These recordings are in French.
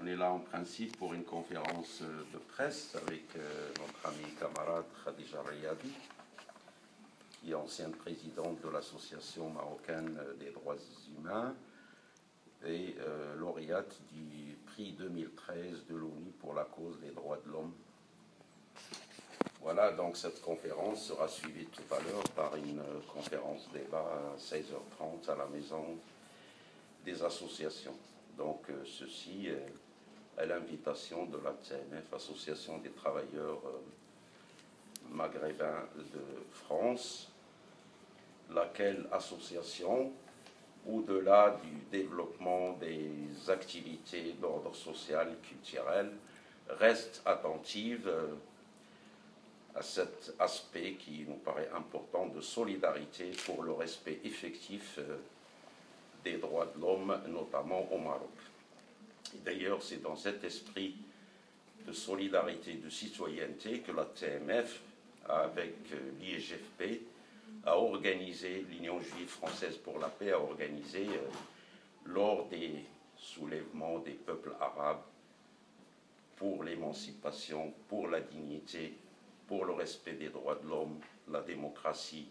on est là en principe pour une conférence de presse avec notre ami camarade Khadija Riyadi, qui est ancienne présidente de l'Association marocaine des droits humains et lauréate du prix 2013 de l'ONU pour la cause des droits de l'homme. Voilà, donc cette conférence sera suivie tout à l'heure par une conférence débat à 16h30 à la maison des associations. Donc ceci est l'invitation de la TMF, Association des travailleurs maghrébins de France, laquelle association, au-delà du développement des activités d'ordre social et culturel, reste attentive à cet aspect qui nous paraît important de solidarité pour le respect effectif des droits de l'homme, notamment au Maroc. D'ailleurs, c'est dans cet esprit de solidarité, de citoyenneté que la TMF, avec l'IGFP, a organisé, l'Union juive française pour la paix, a organisé, lors des soulèvements des peuples arabes, pour l'émancipation, pour la dignité, pour le respect des droits de l'homme, la démocratie,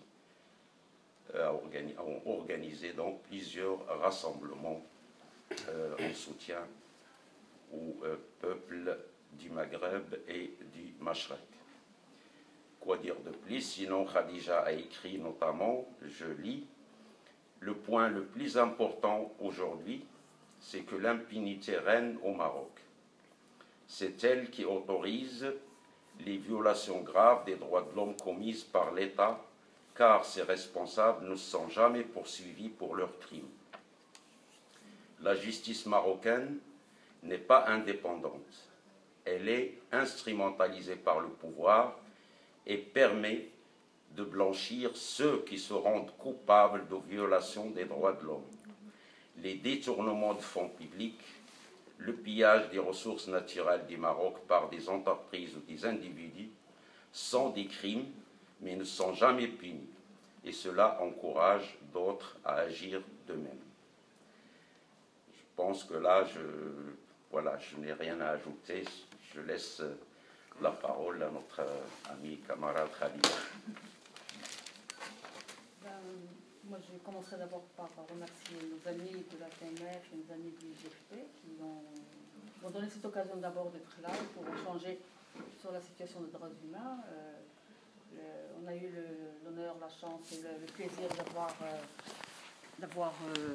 ont organisé donc plusieurs rassemblements en soutien au peuple du Maghreb et du Mashrek. Quoi dire de plus? Sinon, Khadija a écrit notamment, je lis, « Le point le plus important aujourd'hui, c'est que l'impunité règne au Maroc. C'est elle qui autorise les violations graves des droits de l'homme commises par l'État, car ces responsables ne sont jamais poursuivis pour leurs crimes. La justice marocaine n'est pas indépendante. Elle est instrumentalisée par le pouvoir et permet de blanchir ceux qui se rendent coupables de violations des droits de l'homme. Les détournements de fonds publics, le pillage des ressources naturelles du Maroc par des entreprises ou des individus sont des crimes, mais ne sont jamais punis. Et cela encourage d'autres à agir de même. » Je pense que là, je n'ai rien à ajouter. Je laisse la parole à notre ami camarade Khalid. Moi, je commencerai d'abord par remercier nos amis de la TMF et nos amis du IGFP qui m'ont donné cette occasion d'abord d'être là pour échanger sur la situation des droits humains. On a eu l'honneur, la chance et le plaisir d'avoir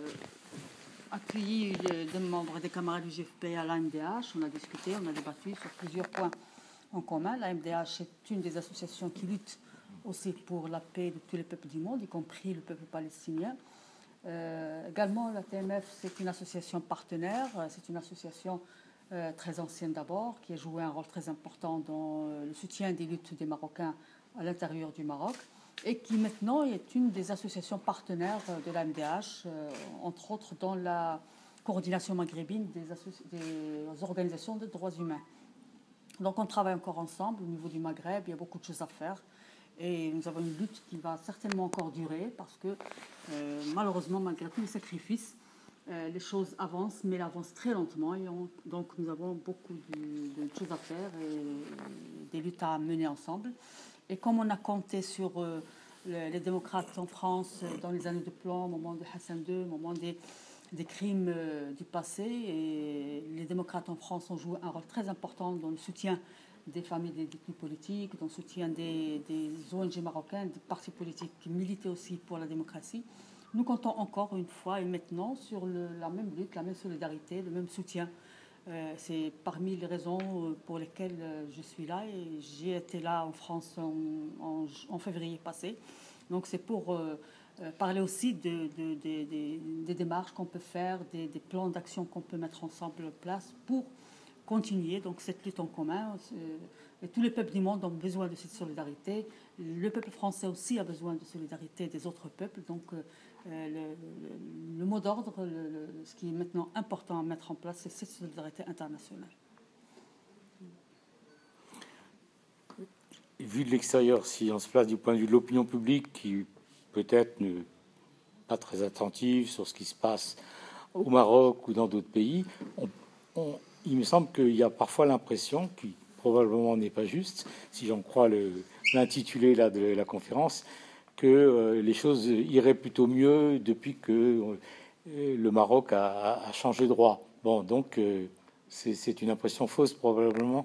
accueilli des membres des camarades du IGFP à l'AMDH. On a discuté, on a débattu sur plusieurs points en commun. L'AMDH est une des associations qui lutte aussi pour la paix de tous les peuples du monde, y compris le peuple palestinien. Également, la TMF, c'est une association partenaire, c'est une association très ancienne d'abord, qui a joué un rôle très important dans le soutien des luttes des Marocains à l'intérieur du Maroc, et qui maintenant est une des associations partenaires de l'AMDH, entre autres dans la coordination maghrébine des organisations de droits humains. Donc on travaille encore ensemble au niveau du Maghreb, il y a beaucoup de choses à faire. Et nous avons une lutte qui va certainement encore durer parce que malheureusement, malgré tous les sacrifices, les choses avancent, mais elles avancent très lentement. Et donc nous avons beaucoup de choses à faire et des luttes à mener ensemble. Et comme on a compté sur les démocrates en France dans les années de plomb, au moment de Hassan II, au moment des crimes du passé, et les démocrates en France ont joué un rôle très important dans le soutien des familles des détenus politiques, dans le soutien des ONG marocaines, des partis politiques qui militaient aussi pour la démocratie. Nous comptons encore une fois et maintenant sur la même lutte, la même solidarité, le même soutien. C'est parmi les raisons pour lesquelles je suis là et j'ai été là en France en février passé. Donc c'est pour parler aussi des démarches qu'on peut faire, des plans d'action qu'on peut mettre ensemble en place pour continuer donc cette lutte en commun. Et tous les peuples du monde ont besoin de cette solidarité. Le peuple français aussi a besoin de solidarité des autres peuples. Donc le mot d'ordre, ce qui est maintenant important à mettre en place, c'est cette solidarité internationale. Vu de l'extérieur, si on se place du point de vue de l'opinion publique, qui peut-être n'est pas très attentive sur ce qui se passe au Maroc ou dans d'autres pays, il me semble qu'il y a parfois l'impression, qui probablement n'est pas juste, si j'en crois l'intitulé là de la conférence, que les choses iraient plutôt mieux depuis que le Maroc a changé de roi. Bon, donc c'est une impression fausse probablement.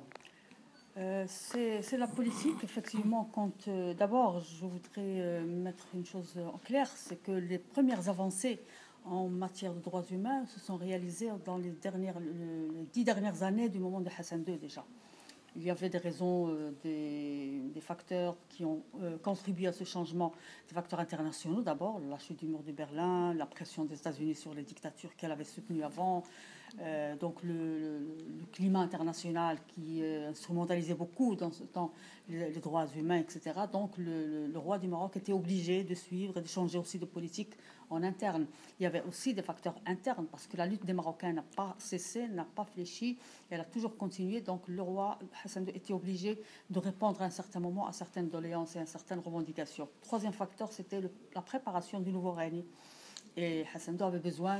C'est la politique, effectivement. D'abord, je voudrais mettre une chose en clair, c'est que les premières avancées en matière de droits humains se sont réalisées dans les 10 dernières années du moment de Hassan II déjà. Il y avait des raisons, des facteurs qui ont contribué à ce changement, des facteurs internationaux d'abord, la chute du mur de Berlin, la pression des États-Unis sur les dictatures qu'elle avait soutenues avant, donc le climat international qui instrumentalisait beaucoup dans ce temps les droits humains, etc. Donc le roi du Maroc était obligé de suivre et de changer aussi de politique en interne. Il y avait aussi des facteurs internes parce que la lutte des Marocains n'a pas cessé, n'a pas fléchi, elle a toujours continué. Donc le roi Hassan II était obligé de répondre à un certain moment à certaines doléances et à certaines revendications. Troisième facteur, c'était la préparation du nouveau règne. Et Hassan II avait besoin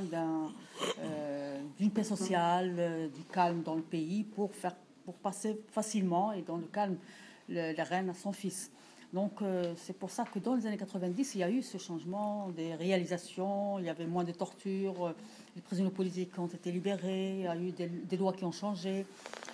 d'une paix sociale, du calme dans le pays pour passer facilement et dans le calme la reine à son fils. Donc c'est pour ça que dans les années 90, il y a eu ce changement des réalisations, il y avait moins de torture, les prisonniers politiques ont été libérés, il y a eu des lois qui ont changé.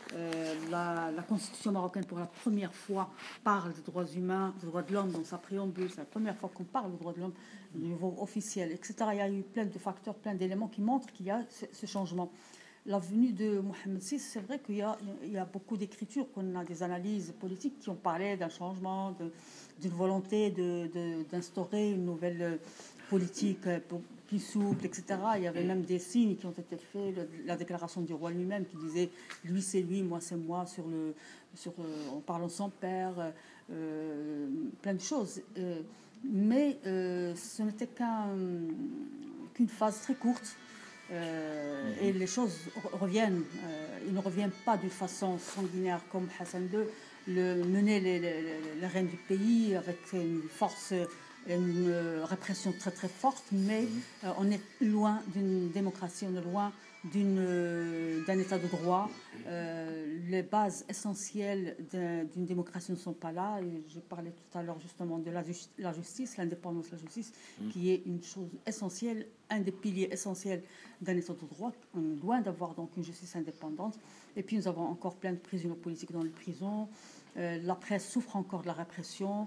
La constitution marocaine, pour la première fois, parle des droits humains, des droits de l'homme dans sa préambule. C'est la première fois qu'on parle des droits de l'homme au niveau officiel, etc. Il y a eu plein de facteurs, plein d'éléments qui montrent qu'il y a ce changement. La venue de Mohamed VI, c'est vrai qu'il y a beaucoup d'écritures, qu'on a des analyses politiques qui ont parlé d'un changement, d'une volonté d'instaurer une nouvelle politique plus souple, etc. Il y avait même des signes qui ont été faits, la déclaration du roi lui-même qui disait « lui c'est lui, moi c'est moi », en parlant de son père, plein de choses. Mais ce n'était qu'une phase très courte. Et les choses reviennent. Ils ne reviennent pas d'une façon sanguinaire comme Hassan II menait les rênes du pays avec une force, une répression très très forte, mais on est loin d'une démocratie, on est loin d'un état de droit. Les bases essentielles d'une démocratie ne sont pas là. Et je parlais tout à l'heure justement de la justice, l'indépendance de la justice, qui est une chose essentielle, un des piliers essentiels d'un état de droit. On est loin d'avoir donc une justice indépendante. Et puis nous avons encore plein de prisonniers politiques dans les prisons. La presse souffre encore de la répression.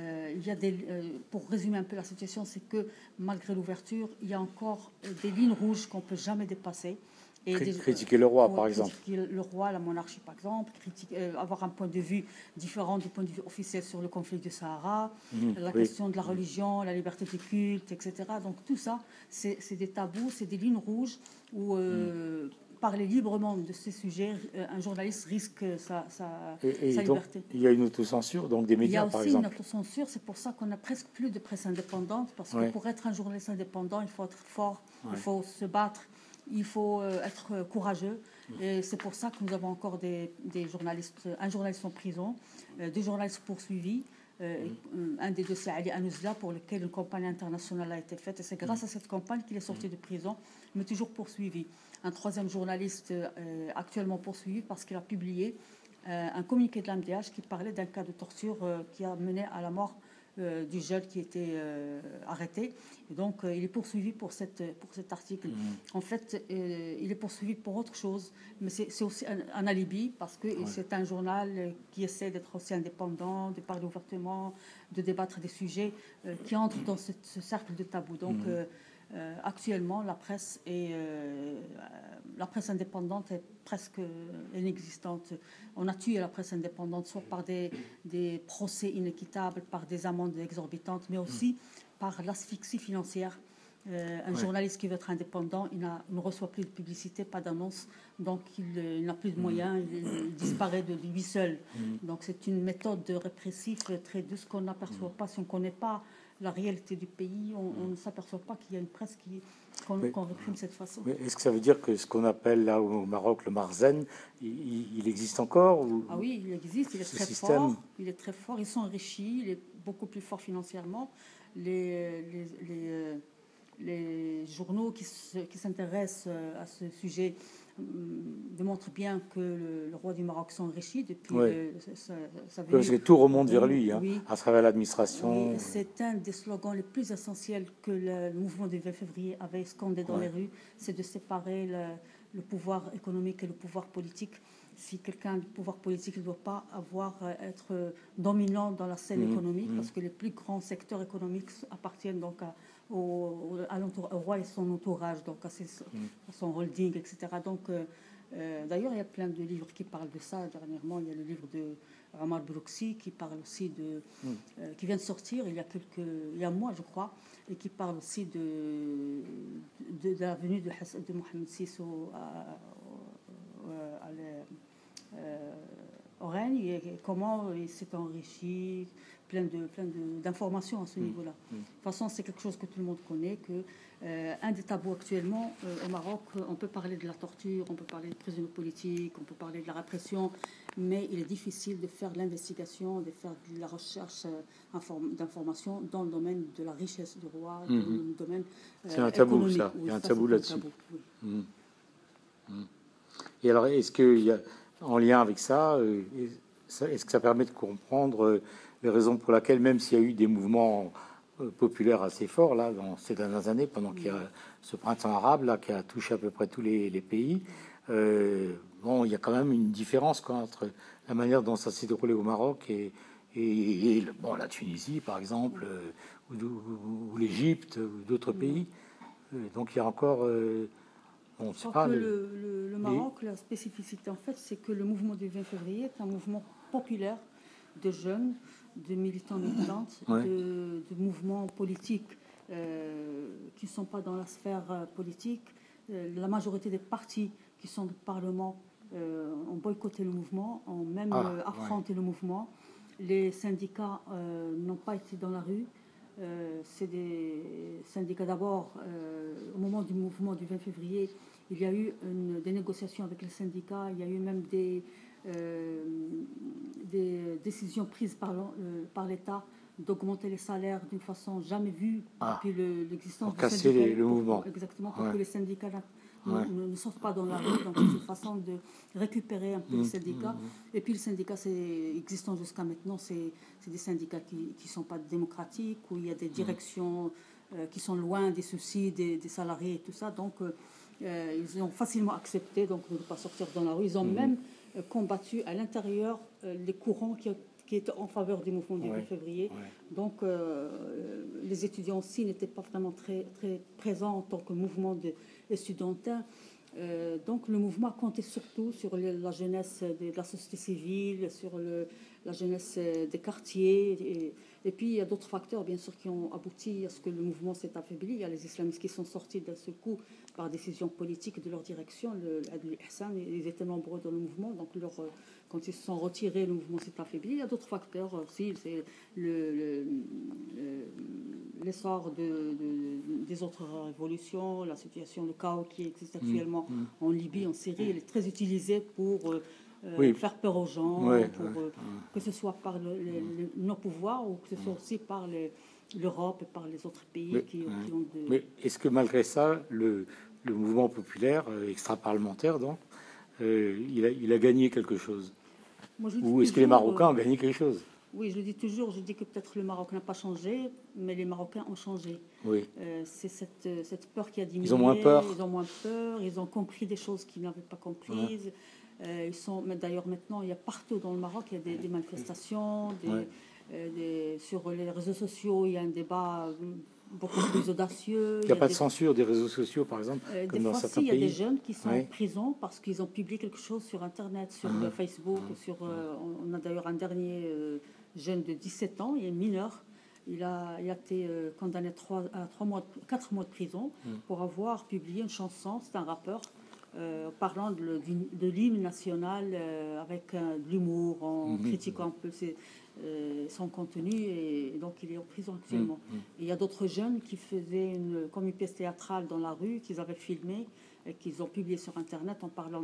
Pour résumer un peu la situation, c'est que malgré l'ouverture, il y a encore des lignes rouges qu'on ne peut jamais dépasser. Critiquer le roi, par exemple. Critiquer le roi, la monarchie, par exemple. Avoir un point de vue différent du point de vue officiel sur le conflit du Sahara, la question de la religion, la liberté de culte, etc. Donc tout ça, c'est des tabous, c'est des lignes rouges où parler librement de ces sujets, un journaliste risque sa liberté. Il y a une autocensure, donc des médias, par exemple. Il y a aussi une autocensure, c'est pour ça qu'on n'a presque plus de presse indépendante, parce que pour être un journaliste indépendant, il faut être fort, il faut se battre, il faut être courageux. Et c'est pour ça que nous avons encore des journalistes, un journaliste en prison, deux journalistes poursuivis. Un des deux, c'est Ali Anouzla, pour lequel une campagne internationale a été faite. Et c'est grâce à cette campagne qu'il est sorti de prison, mais toujours poursuivi. Un troisième journaliste actuellement poursuivi parce qu'il a publié un communiqué de l'AMDH qui parlait d'un cas de torture qui a mené à la mort du jeune qui était arrêté. Et donc, il est poursuivi pour cet article. En fait, il est poursuivi pour autre chose, mais c'est aussi un alibi parce que c'est un journal qui essaie d'être aussi indépendant, de parler ouvertement, de débattre des sujets qui entrent dans ce cercle de tabou. Donc, actuellement, la presse indépendante est presque inexistante. On a tué la presse indépendante, soit par des procès inéquitables, par des amendes exorbitantes, mais aussi par l'asphyxie financière. Un journaliste qui veut être indépendant, il ne reçoit plus de publicité, pas d'annonce, donc il n'a plus de moyens, il disparaît de lui seul. Donc c'est une méthode répressive très douce qu'on n'aperçoit pas. Si on ne connaît pas la réalité du pays, on ne s'aperçoit pas qu'il y a une presse qu'on réprime de cette façon. Est-ce que ça veut dire que ce qu'on appelle là au Maroc le Marzen, il existe encore Ah oui, il existe, il est très fort. Il est très fort, ils sont enrichis, il est beaucoup plus fort financièrement. Les journaux qui s'intéressent à ce sujet démontre bien que le roi du Maroc s'enrichit depuis sa venue. Parce que tout remonte vers lui, hein, Oui. à travers l'administration. Oui, c'est un des slogans les plus essentiels que le mouvement du 20 février avait scandé dans les rues, c'est de séparer le pouvoir économique et le pouvoir politique. Si quelqu'un a du pouvoir politique ne doit pas être dominant dans la scène économique, parce que les plus grands secteurs économiques appartiennent donc au roi et son entourage, donc à son holding, etc. Donc, d'ailleurs, il y a plein de livres qui parlent de ça. Dernièrement, il y a le livre de Ramar Brouksi qui parle aussi qui vient de sortir il y a un mois, je crois, et qui parle aussi de la venue de Mohamed VI au règne et comment il s'est enrichi, plein d'informations à ce niveau-là. De toute façon, c'est quelque chose que tout le monde connaît, un des tabous actuellement au Maroc, on peut parler de la torture, on peut parler des prisonniers politiques, on peut parler de la répression, mais il est difficile de faire l'investigation, de faire de la recherche d'informations dans le domaine de la richesse du roi, dans le domaine c'est un tabou, économique. ça. Il y a un tabou là-dessus. Oui. Et alors, est-ce qu'il y a, en lien avec ça, est-ce que ça permet de comprendre les raisons pour lesquelles, même s'il y a eu des mouvements populaires assez forts là dans ces dernières années, pendant qu'il y a ce printemps arabe là qui a touché à peu près tous les pays, bon, il y a quand même une différence entre la manière dont ça s'est déroulé au Maroc et la Tunisie par exemple, ou l'Égypte ou d'autres pays. Donc il y a encore je crois que le Maroc, la spécificité en fait, c'est que le mouvement du 20 février est un mouvement populaire de jeunes, de militants militantes, de mouvements politiques qui ne sont pas dans la sphère politique. La majorité des partis qui sont au Parlement ont boycotté le mouvement, ont même affronté le mouvement. Les syndicats n'ont pas été dans la rue. C'est des syndicats d'abord, au moment du mouvement du 20 février, il y a eu des négociations avec les syndicats, il y a eu même des décisions prises par l'État d'augmenter les salaires d'une façon jamais vue depuis l'existence du casser syndicat, le mouvement. Exactement, pour que les syndicats ne sortent pas dans la rue. Donc c'est une façon de récupérer un peu les syndicats. Et puis les syndicats existants jusqu'à maintenant, c'est des syndicats qui ne sont pas démocratiques, où il y a des directions qui sont loin des soucis des salariés et tout ça. Donc ils ont facilement accepté donc, de ne pas sortir dans la rue. Ils ont même combattu à l'intérieur les courants qui étaient en faveur du mouvement du 20 février. Donc les étudiants aussi n'étaient pas vraiment très, très présents en tant que mouvement estudiantin. Donc le mouvement comptait surtout sur la jeunesse de la société civile, sur la jeunesse des quartiers. Et puis il y a d'autres facteurs, bien sûr, qui ont abouti à ce que le mouvement s'est affaibli. Il y a les islamistes qui sont sortis d'un seul coup par décision politique de leur direction. Adli Hassan, ils étaient nombreux dans le mouvement. Donc quand ils se sont retirés, le mouvement s'est affaibli. Il y a d'autres facteurs aussi. C'est l'essor des autres révolutions, la situation, le chaos qui existe actuellement en Libye, en Syrie. Il est très utilisé pour faire peur aux gens, que ce soit par nos pouvoirs ou que ce soit aussi par l'Europe et par les autres pays qui ont de... Mais est-ce que malgré ça, le mouvement populaire extra-parlementaire, donc, il a gagné quelque chose? Ou est-ce que les Marocains ont gagné quelque chose? Oui, je le dis toujours, je dis que peut-être le Maroc n'a pas changé, mais les Marocains ont changé. Oui. C'est cette peur qui a diminué. Ils ont moins peur. Ils ont compris des choses qu'ils n'avaient pas comprises. D'ailleurs, maintenant, il y a partout dans le Maroc, il y a des manifestations, sur les réseaux sociaux, il y a un débat beaucoup plus audacieux. Il n'y a pas de censure des réseaux sociaux, par exemple, comme dans certains pays. Il y a des jeunes qui sont en prison parce qu'ils ont publié quelque chose sur Internet, sur Facebook. On a d'ailleurs un dernier jeune de 17 ans, il est mineur. Il a été condamné à 4 mois de prison pour avoir publié une chanson, c'est un rappeur, parlant de l'hymne national avec de l'humour, en critiquant un peu son contenu, et donc il est en prison actuellement. Et il y a d'autres jeunes qui faisaient comme une pièce théâtrale dans la rue, qu'ils avaient filmé, qu'ils ont publié sur Internet en parlant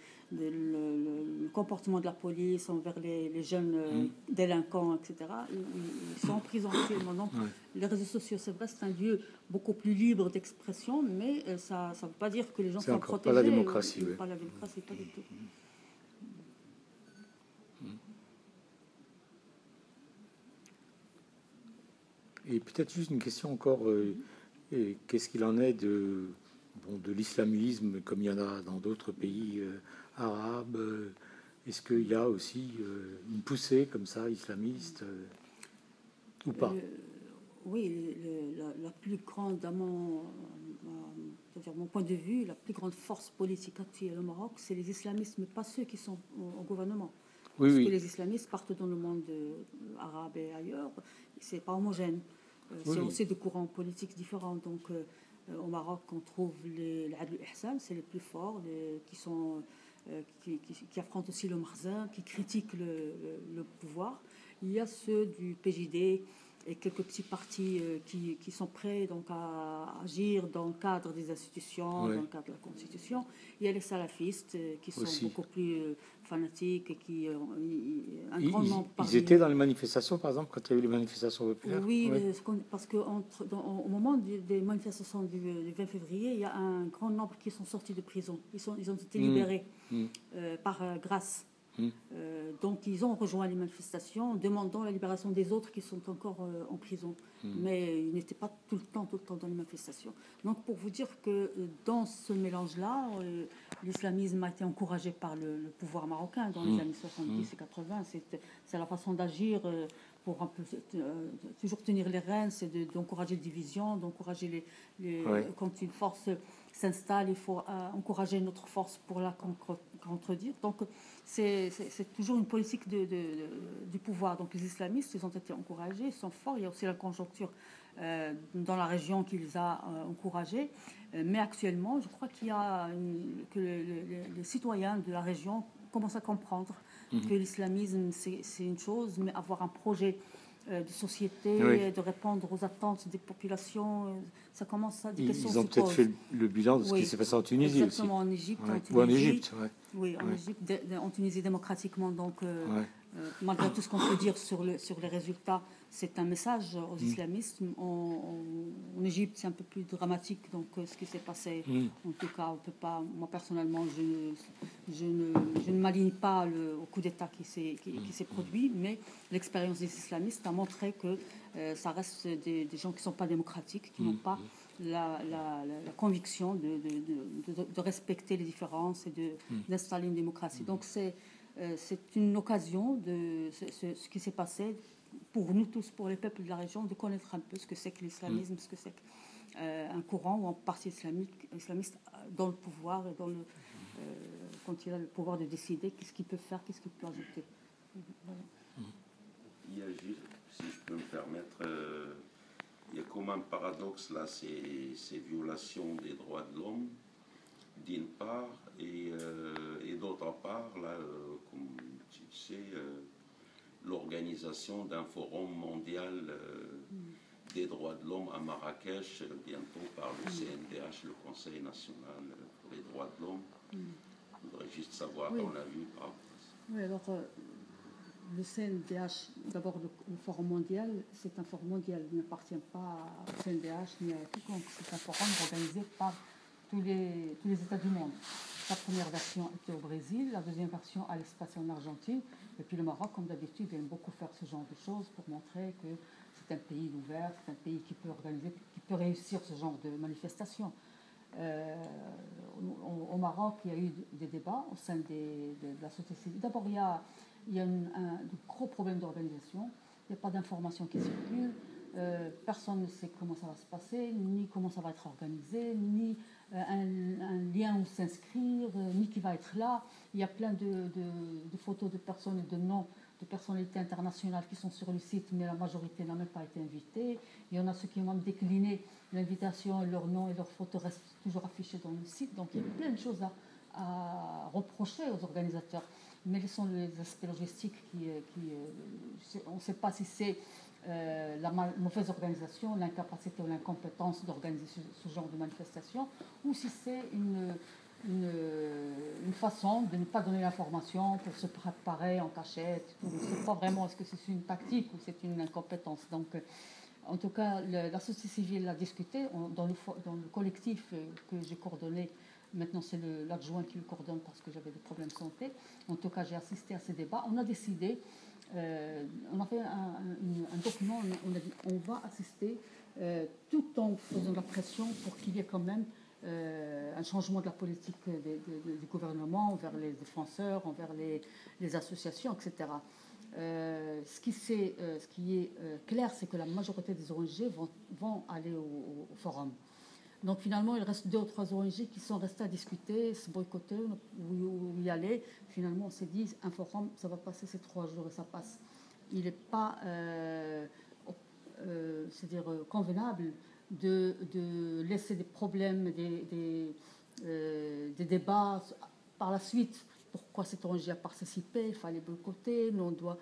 le comportement de la police envers les jeunes délinquants, etc. Ils sont en prison actuellement. Donc, les réseaux sociaux, c'est vrai, c'est un lieu beaucoup plus libre d'expression, mais ça ne veut pas dire que les gens sont protégés. C'est pas la démocratie. Pas la démocratie, pas du tout. Et peut-être juste une question encore, qu'est-ce qu'il en est de l'islamisme, comme il y en a dans d'autres pays arabes? Est-ce qu'il y a aussi une poussée comme ça, islamiste, ou pas? Oui, la plus grande, à mon point de vue, la plus grande force politique actuelle au Maroc, c'est les islamistes, mais pas ceux qui sont au gouvernement. Oui, Parce que les islamistes partent dans le monde arabe et ailleurs, c'est pas homogène. C'est aussi des courants politiques différents. Donc, au Maroc, on trouve les Adl Ihsan, c'est les plus forts, qui affrontent aussi le Marzin, qui critiquent le pouvoir. Il y a ceux du PJD et quelques petits partis qui sont prêts donc à agir dans le cadre des institutions, dans le cadre de la Constitution. Il y a les salafistes qui sont beaucoup plus fanatiques et qui ils étaient dans les manifestations, par exemple, quand il y a eu les manifestations populaires. Oui, parce qu'au moment des manifestations du 20 février, il y a un grand nombre qui sont sortis de prison. Ils ont été libérés par grâce. Donc ils ont rejoint les manifestations en demandant la libération des autres qui sont encore en prison. Mais ils n'étaient pas tout le temps dans les manifestations. Donc pour vous dire que dans ce mélange-là, l'islamisme a été encouragé par le pouvoir marocain dans les années 70 et 80. C'est la façon d'agir pour un peu, toujours tenir les rênes, c'est d'encourager les divisions, d'encourager quand une force s'installe, il faut encourager notre force pour la contredire. Donc c'est toujours une politique du pouvoir. Donc les islamistes, ils ont été encouragés, ils sont forts. Il y a aussi la conjoncture dans la région qui les a encouragés. Mais actuellement, je crois que les citoyens de la région commencent à comprendre que l'islamisme, c'est une chose, mais avoir un projet de société, de répondre aux attentes des populations, ça commence à... Ils ont peut-être fait le bilan de ce qui s'est passé en Tunisie aussi. Exactement, en Égypte. Ou en Égypte, Oui, en Égypte, en Tunisie démocratiquement. Donc, malgré tout ce qu'on peut dire sur les résultats, c'est un message aux islamistes. En Égypte, c'est un peu plus dramatique. Donc, ce qui s'est passé, en tout cas, on peut pas. Moi, personnellement, je ne m'aligne pas au coup d'État qui s'est produit, mais l'expérience des islamistes a montré que ça reste des gens qui ne sont pas démocratiques, qui n'ont pas la conviction de respecter les différences et d'installer une démocratie. Donc c'est une occasion ce qui s'est passé pour nous tous, pour les peuples de la région, de connaître un peu ce que c'est que l'islamisme, ce que c'est qu'un courant ou un parti islamiste dans le pouvoir et quand il a le pouvoir de décider qu'est-ce qu'il peut faire, qu'est-ce qu'il peut ajouter. Voilà. Il y a juste, si je peux me permettre, il y a comme un paradoxe là, ces violations des droits de l'homme, d'une part, et d'autre part, là, comme tu sais, l'organisation d'un forum mondial des droits de l'homme à Marrakech, bientôt par le CNDH, le Conseil national pour les droits de l'homme. Je voudrais juste savoir ton avis par rapport à ça. Oui, alors... Le CNDH, d'abord le Forum mondial, c'est un forum mondial, il n'appartient pas au CNDH ni à quiconque. C'est un forum organisé par tous les États du monde. La première version était au Brésil, la deuxième version allait se passer en Argentine, et puis le Maroc, comme d'habitude, aime beaucoup faire ce genre de choses pour montrer que c'est un pays ouvert, c'est un pays qui peut organiser, qui peut réussir ce genre de manifestations. Au Maroc, il y a eu des débats au sein de la société civile. D'abord, il y a de gros problèmes d'organisation, il n'y a pas d'informations qui circulent, personne ne sait comment ça va se passer, ni comment ça va être organisé, ni un lien où s'inscrire, ni qui va être là. Il y a plein de photos de personnes et de noms de personnalités internationales qui sont sur le site, mais la majorité n'a même pas été invitée. Il y en a ceux qui ont même décliné l'invitation, leur nom et leurs photos restent toujours affichés dans le site. Donc il y a plein de choses à reprocher aux organisateurs. Mais ce sont les aspects logistiques on ne sait pas si c'est la mauvaise organisation, l'incapacité ou l'incompétence d'organiser ce genre de manifestation, ou si c'est une façon de ne pas donner l'information pour se préparer en cachette. Je ne sais pas vraiment est-ce que c'est une tactique ou c'est une incompétence. Donc, en tout cas, la société civile a discuté dans le collectif que j'ai coordonné. Maintenant, c'est l'adjoint qui le coordonne parce que j'avais des problèmes de santé. En tout cas, j'ai assisté à ces débats. On a décidé, on a fait un document, on a dit on va assister tout en faisant de la pression pour qu'il y ait quand même un changement de la politique du gouvernement envers les défenseurs, envers les associations, etc. Ce qui est clair, c'est que la majorité des ONG vont aller au forum. Donc finalement, il reste 2 ou 3 ONG qui sont restées à discuter, se boycotter ou y aller. Finalement, on s'est dit, un forum, ça va passer ces 3 jours et ça passe. Il n'est pas c'est-à-dire convenable de laisser des problèmes, des débats par la suite. Pourquoi cette ONG a participé? Il fallait boycotter. Nous, on doit,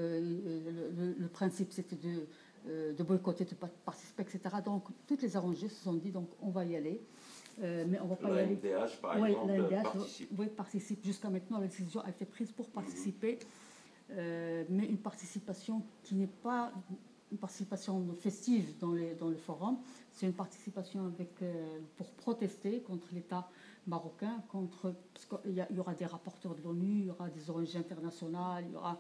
le principe, c'était de boycotter, de participer, etc. Donc, toutes les ONG se sont dit, donc, on va y aller. Mais on va pas y aller. MDH, par exemple, participe. Oui, participe. Jusqu'à maintenant, la décision a été prise pour participer. Mais une participation qui n'est pas une participation festive dans le forum, c'est une participation pour protester contre l'État marocain, parce qu'il y aura des rapporteurs de l'ONU, il y aura des ONG internationales, il y aura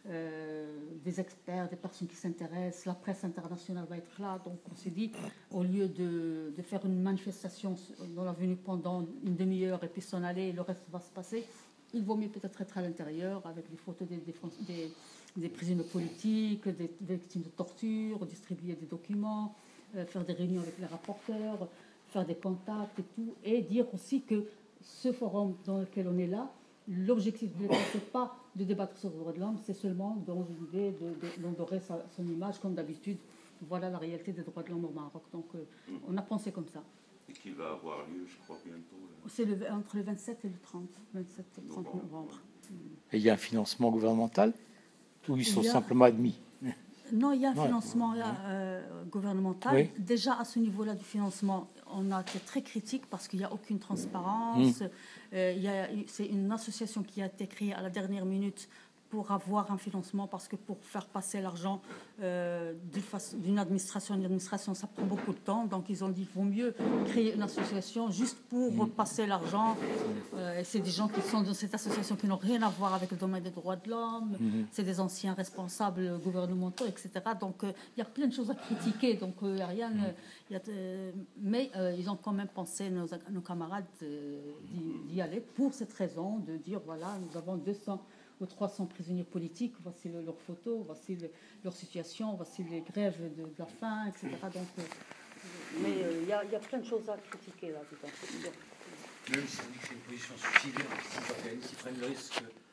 des experts, des personnes qui s'intéressent, la presse internationale va être là. Donc on s'est dit, au lieu de faire une manifestation dans l'avenue pendant une demi-heure et puis s'en aller et le reste va se passer, il vaut mieux peut-être être à l'intérieur avec des photos des prisonniers politiques, des victimes de torture, distribuer des documents, faire des réunions avec les rapporteurs, faire des contacts et tout, et dire aussi que ce forum dans lequel on est là, l'objectif de l'État, ce n'est pas de débattre sur les droits de l'homme, c'est seulement dans une idée d'endorer son image, comme d'habitude. Voilà la réalité des droits de l'homme au Maroc. Donc on a pensé comme ça. Et qui va avoir lieu, je crois, bientôt. C'est entre le 27 et le 30, 27 et 30 novembre. Et il y a un financement gouvernemental ou ils sont simplement admis? Non, il y a un financement gouvernemental. Oui. Déjà, à ce niveau-là du financement, on a été très critique parce qu'il n'y a aucune transparence. C'est une association qui a été créée à la dernière minute pour avoir un financement, parce que pour faire passer l'argent d'une administration à une administration, ça prend beaucoup de temps. Donc ils ont dit qu'il vaut mieux créer une association juste pour passer l'argent. C'est des gens qui sont dans cette association qui n'ont rien à voir avec le domaine des droits de l'homme. C'est des anciens responsables gouvernementaux, etc. Donc il y a plein de choses à critiquer. Donc rien. Mais ils ont quand même pensé, nos camarades, d'y aller pour cette raison, de dire voilà, nous avons 200 ou 300 prisonniers politiques, voici leurs photos, voici leur situation, voici les grèves de la faim, etc. Donc, mais il y a plein de choses à critiquer là-dedans. Même si on dit que c'est une position subsidiaire, s'ils s'ils prennent le risque